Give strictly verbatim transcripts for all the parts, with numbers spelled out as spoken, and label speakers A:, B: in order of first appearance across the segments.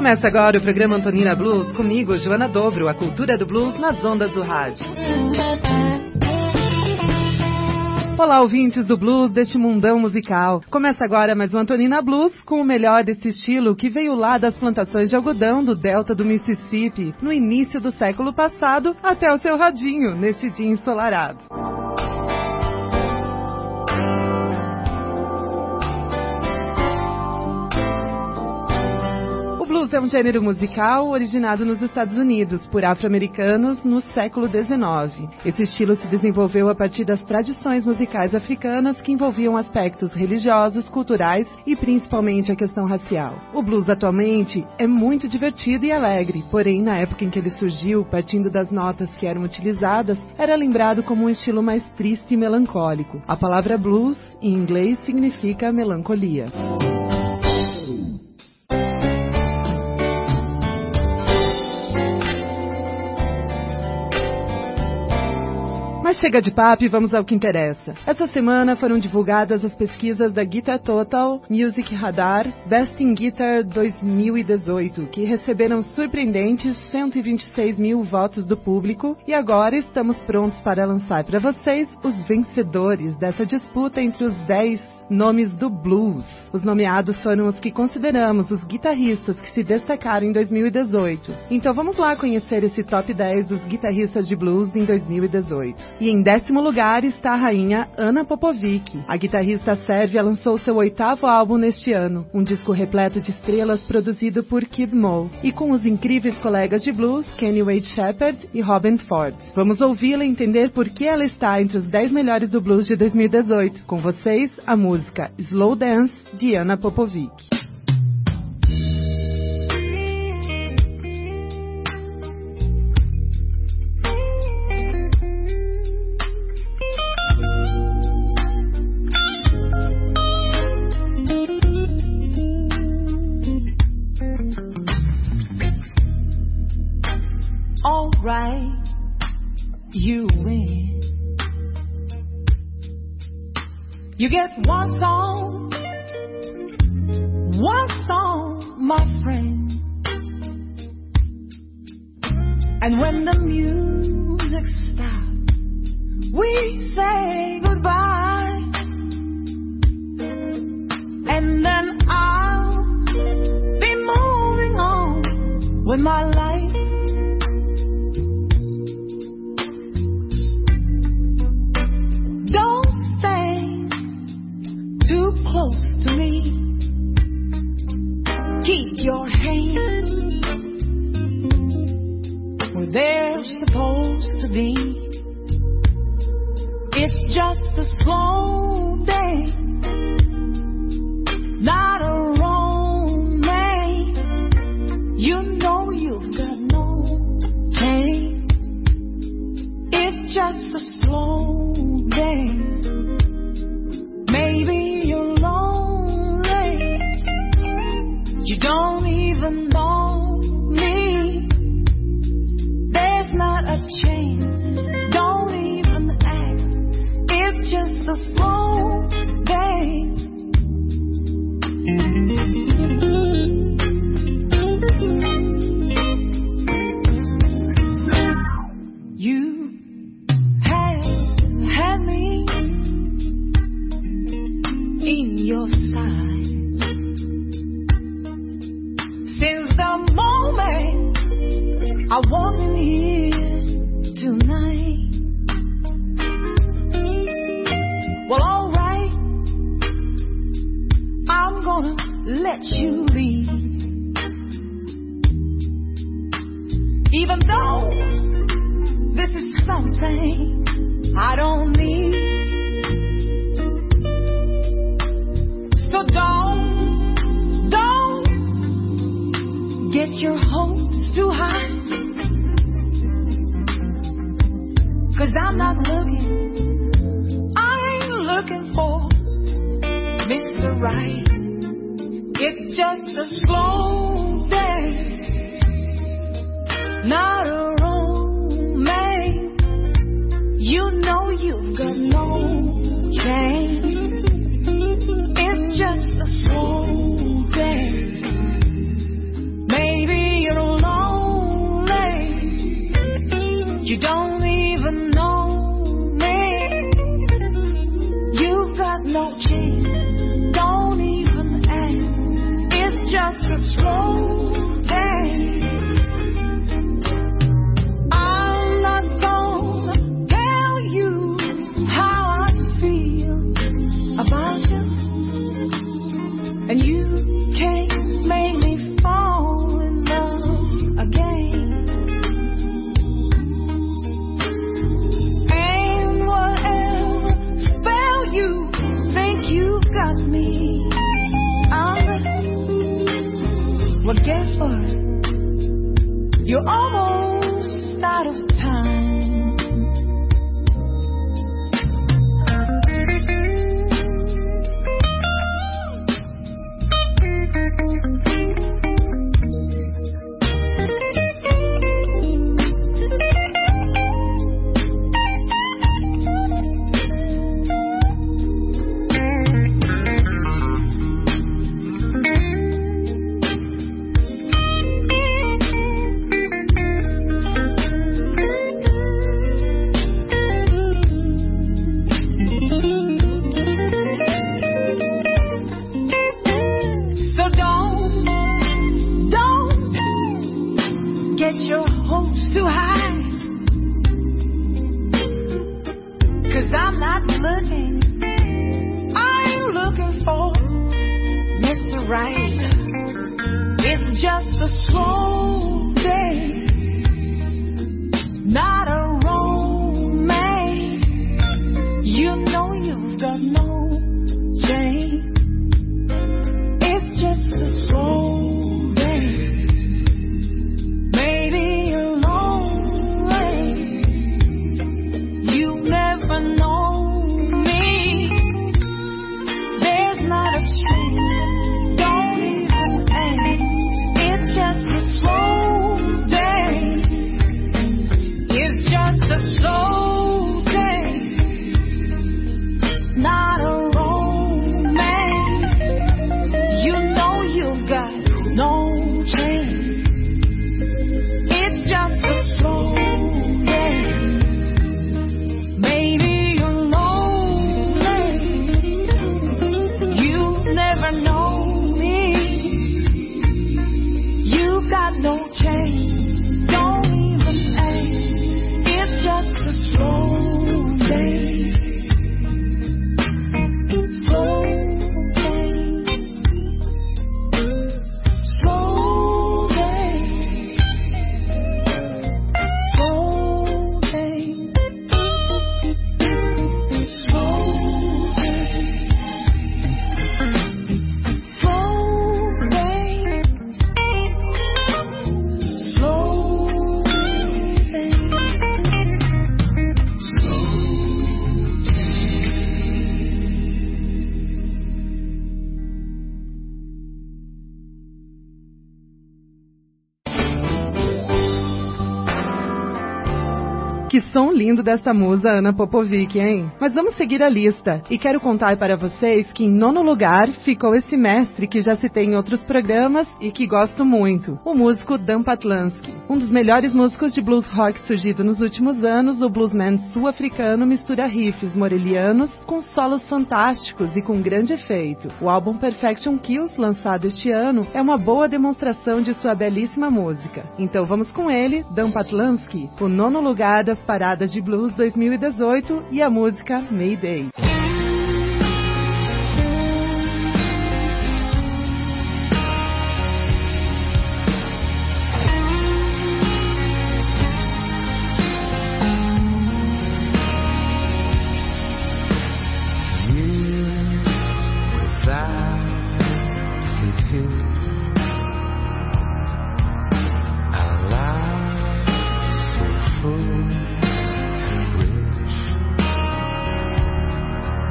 A: Começa agora o programa Antonina Blues, comigo, Joana Dobro, a cultura do blues nas ondas do rádio. Olá, ouvintes do blues deste mundão musical. Começa agora mais um Antonina Blues com o melhor desse estilo que veio lá das plantações de algodão do delta do Mississippi, no início do século passado, até o seu radinho, neste dia ensolarado. O blues é um gênero musical originado nos Estados Unidos por afro-americanos no século dezenove. Esse estilo se desenvolveu a partir das tradições musicais africanas que envolviam aspectos religiosos, culturais e principalmente a questão racial. O blues atualmente é muito divertido e alegre, porém na época em que ele surgiu, partindo das notas que eram utilizadas, era lembrado como um estilo mais triste e melancólico. A palavra blues, em inglês, significa melancolia. Mas chega de papo e vamos ao que interessa. Essa semana foram divulgadas as pesquisas da Guitar Total, Music Radar, Best in Guitar dois mil e dezoito, que receberam surpreendentes cento e vinte e seis mil votos do público, e agora estamos prontos para lançar para vocês os vencedores dessa disputa entre os dez nomes do blues. Os nomeados foram os que consideramos os guitarristas que se destacaram em dois mil e dezoito. Então vamos lá conhecer esse top dez dos guitarristas de blues em dois mil e dezoito. E em décimo lugar está a rainha Anna Popovic. A guitarrista sérvia lançou seu oitavo álbum neste ano, um disco repleto de estrelas produzido por Kid Moe, e com os incríveis colegas de blues Kenny Wade Shepherd e Robin Ford. Vamos ouvi-la e entender por que ela está entre os dez melhores do blues de dois mil e dezoito. Com vocês, a música música Slow Dance, de Anna Popovic.
B: All right, you win. You get one song, one song, my friend. And when the music stops, we say goodbye. And then I'll be moving on with my life. Close to me, keep your hand where they're supposed to be. It's just a slow day, not a romance. You know you've got no change. It's just a slow day. Maybe you don't even know me. There's not a change. Don't even act. It's just a slow dance. You have had me in your sight. I want you here tonight. Well, alright, I'm gonna let you leave. Even though this is something I don't need. So don't, don't get your hopes too high. 'Cause I'm not looking, I ain't looking for Mister Right. It's just a slow day, not a romance. You know you've got no change. It's just a slow day. Maybe no change. Don't even ask. It's just a slow day. I'm not gonna tell you how I feel about you, and you can't make me fall in love again. And whatever spell you think you've got me under, well, guess what? You're almost out of time.
A: Que som lindo dessa musa Ana Popovic, hein? Mas vamos seguir a lista. E quero contar para vocês que em nono lugar ficou esse mestre que já citei em outros programas e que gosto muito, o músico Dan Patlansky. Um dos melhores músicos de blues rock surgido nos últimos anos, o bluesman sul-africano mistura riffs morelianos com solos fantásticos e com grande efeito. O álbum Perfection Kills, lançado este ano, é uma boa demonstração de sua belíssima música. Então vamos com ele, Dan Patlansky, o nono lugar das paradas de blues dois mil e dezoito e a música Mayday.
C: Full, rich,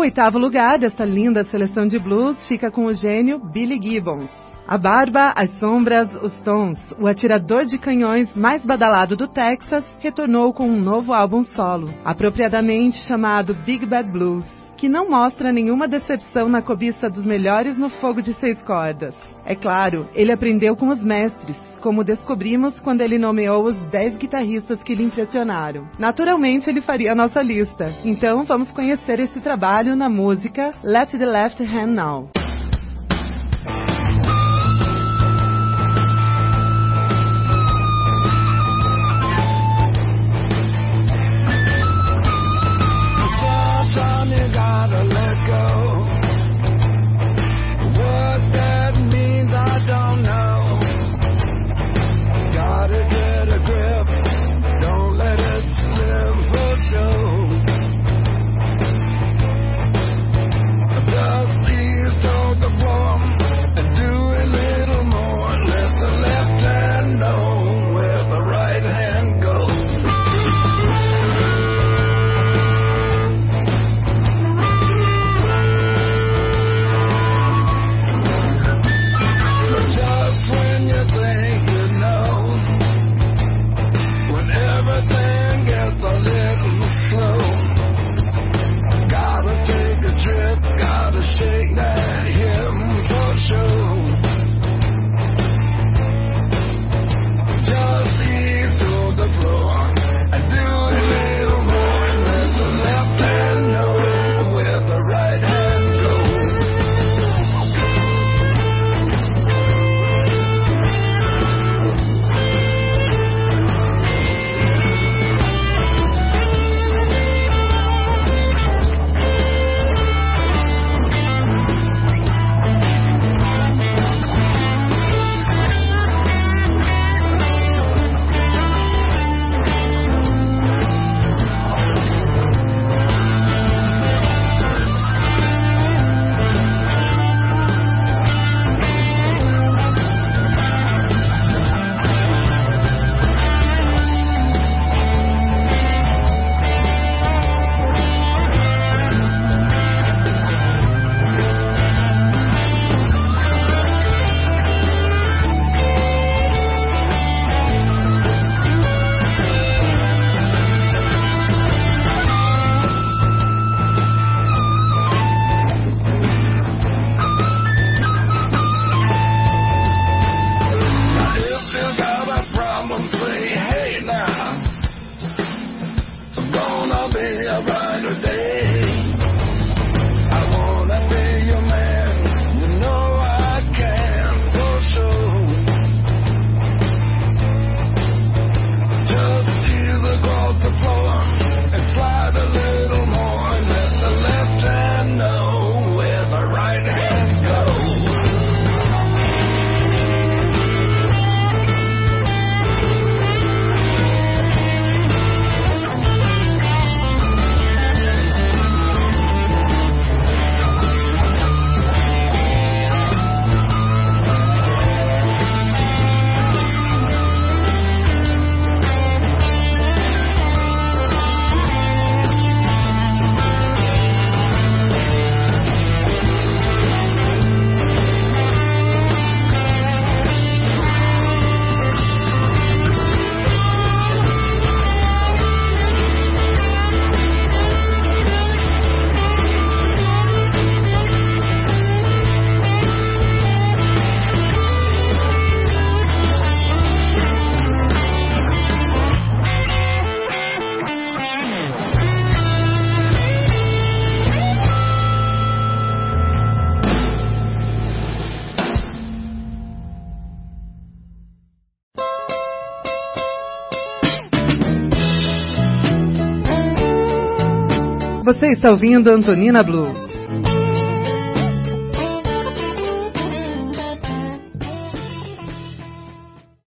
A: oitavo lugar desta linda seleção de blues fica com o gênio Billy Gibbons. A barba, as sombras, os tons, o atirador de canhões mais badalado do Texas retornou com um novo álbum solo, apropriadamente chamado Big Bad Blues, que não mostra nenhuma decepção na cobiça dos melhores no fogo de seis cordas. É claro, ele aprendeu com os mestres, como descobrimos quando ele nomeou os dez guitarristas que lhe impressionaram. Naturalmente, ele faria a nossa lista. Então, vamos conhecer esse trabalho na música Let the Left Hand Know. Você está ouvindo Antonina Blues.